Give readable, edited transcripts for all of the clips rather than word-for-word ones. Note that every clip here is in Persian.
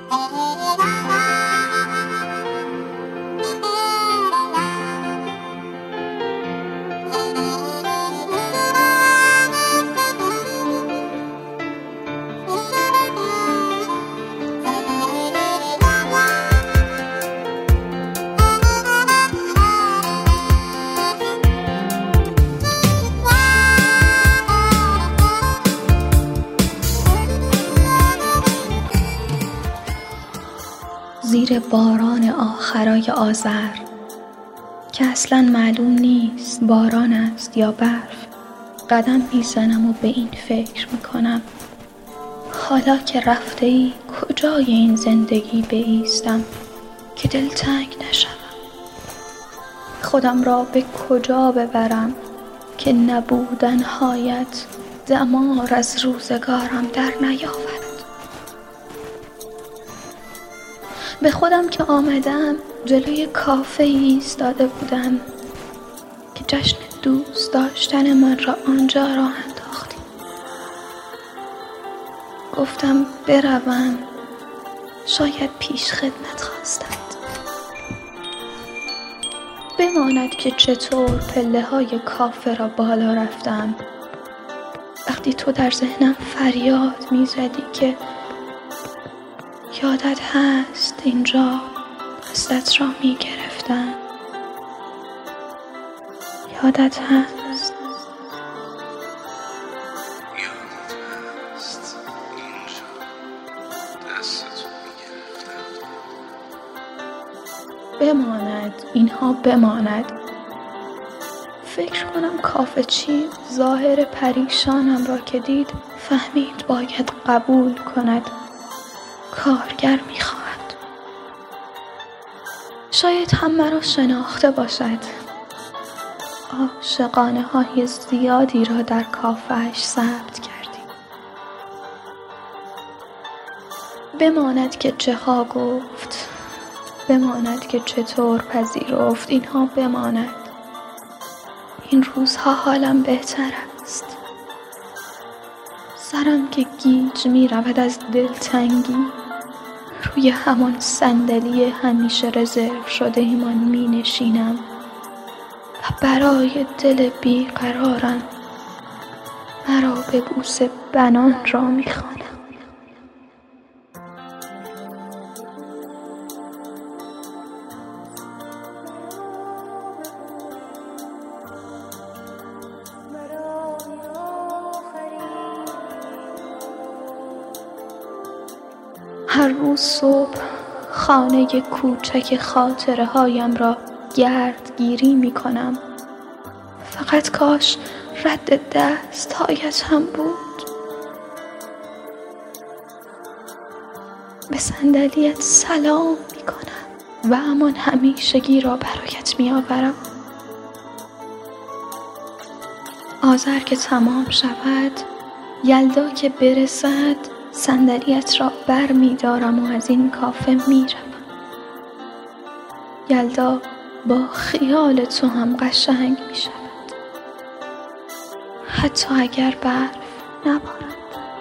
زیر باران آخرای آذر که اصلاً معلوم نیست باران است یا برف، قدم میزنم و به این فکر میکنم حالا که رفته ای کجای این زندگی بایستم که دلتنگ نشوم، خودم را به کجا ببرم که نبودنهایت دمار از روزگارم در نیاورد. به خودم که آمدم جلوی کافه ایستاده بودم که جشن دوست داشتن من را آنجا راه انداختیم. گفتم بروم، شاید پیش خدمت خواستند. بماند که چطور پله های کافه را بالا رفتم وقتی تو در ذهنم فریاد میزدی که یادت هست اینجا دستت را میگرفتم، یادت هست اینجا دستت را میگرفتم. بماند، اینها بماند. فکر کنم کافه چی ظاهر پریشانم را که دید فهمید باید قبول کند، کارگر میخواهد. شاید هم مرا شناخته باشد. عاشقانه های زیادی را در کافه‌اش ثبت کردیم. بماند که چه ها گفت، بماند که چطور پذیرفت، اینها بماند. این روزها حالم بهتر است. سرم که گیج می رود از دلتنگی، روی همان صندلی همیشه رزرو شده ایمان می نشینم و برای دل بیقرارم مرا به بوس بنان را می خوانم. هر روز صبح خانه کوچک خاطره هایم را گردگیری می کنم. فقط کاش رد دست هایت هم بود. به صندلیت سلام می کنم و همان همیشگی را برایت می آورم. آذر که تمام شود، یلدا که برسد، صندلیت را بر می دارم و از این کافه می روم. یلدا با خیال تو هم قشنگ می شود، حتی اگر برف نبارد.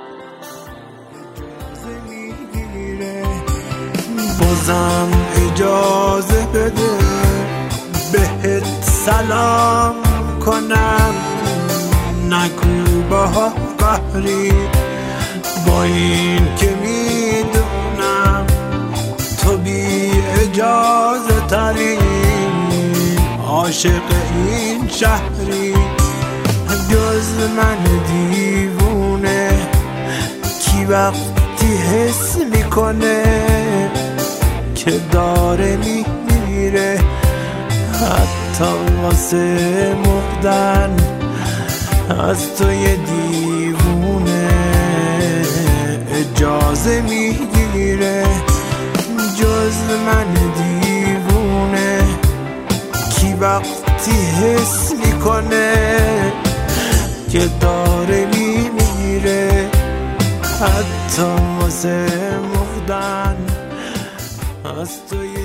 بازم اجازه بده بهت سلام کنم، نگو با قهری با این که میدونم تو بی اجازه ترین عاشق این شهری. جز من دیوونه کی وقتی حس میکنه که داره میمیره، حتی واسه مردن از تو یه دیوونه اجازه میگیره. جز من دیوونه کی وقتی حس میکنه که داره میمیره، حتی واسه مردن از تو